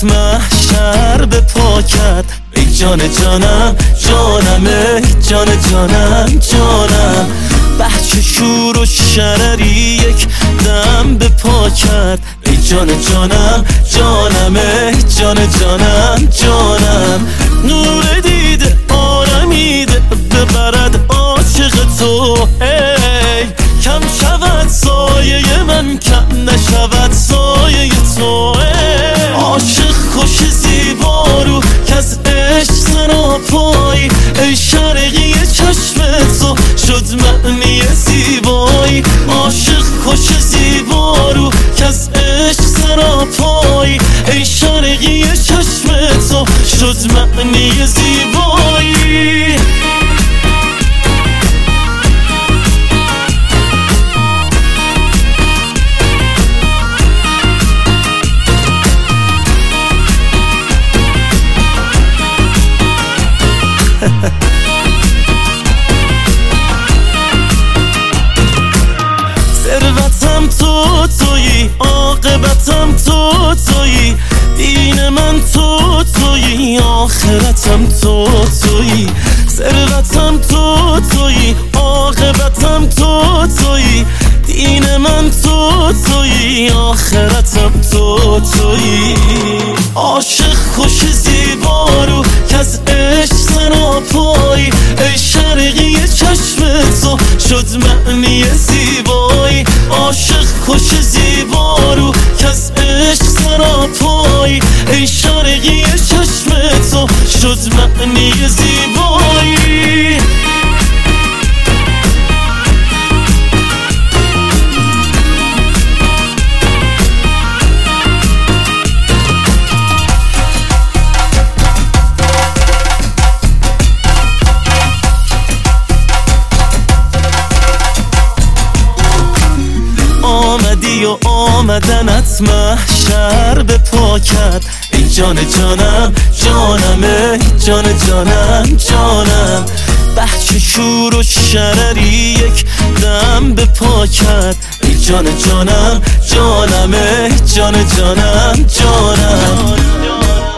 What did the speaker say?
بدنت محشر به پا کرد. ای جان جانم جانم، ای جان جانم جانم. بچه شور و شرری یک دم به پا کرد. ای جان جانم جانم، ای جان جانم جانم. نور دیده آرمیده ببرد عاشق تو، ای کم شود سایه من، کم نشود سایه تو. عاشق خوش زیبا رو که از عشق سراپایی، ای شرقی چشم تو شد معنی زیبایی. عاشق خوش زیبا رو که از عشق سراپایی، ای شرقی چشم تو شد معنی زیبایی. ثروتم تو تویی، عاقبتم تو تویی، دین من تو تویی، آخرتم تو تویی. ثروتم تو تویی، عاقبتم تو تویی، دین من تو تویی، آخرتم تو تویی. عاشق خوش زیبا رو که از عشق سراپایی، ای شرقی چشم تو شد معنی زیبایی. عاشق خوش زیبا رو که از عشق سراپایی، ای شرقی چشم تو شد معنی زیبایی. آمدی و آمدنت محشر به پا کرد. ای جان جانم جانم، ای جان جانم جانم. بچه شور و شرری یک دم به پا کرد. ای جان جانم جانم، ای جان جانم جانم.